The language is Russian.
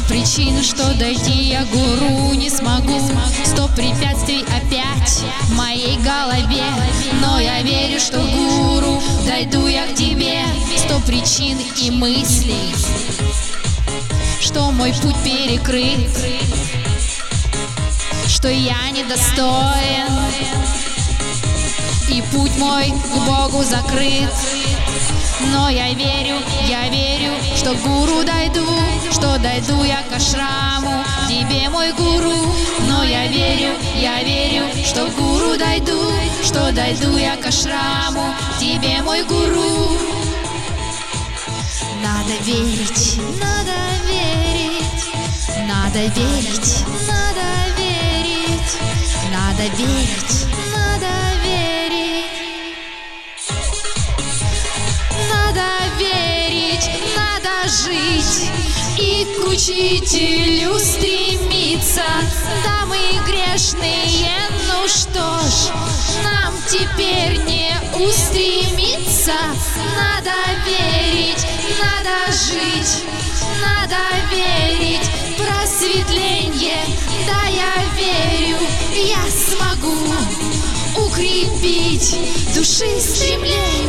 100 причин, что дойти я к гуру не смогу. 100 препятствий опять в моей голове, но я верю, что к гуру дойду я к тебе. 100 причин и мыслей, что мой путь перекрыт, что я недостоин, и путь мой к Богу закрыт. Но я верю, что к гуру дойду, что дойду я к ашраму, тебе, мой гуру. Но я верю, что к гуру дойду, что дойду я к ашраму, тебе, мой гуру. Надо верить, надо верить, надо верить, надо верить, надо верить, надо верить. Надо верить, надо жить и к учителю стремиться. Да, мы грешные, ну что ж, нам теперь не устремиться. Надо верить, надо жить, надо верить в просветление. Да, я верю, я смогу укрепить души стремление.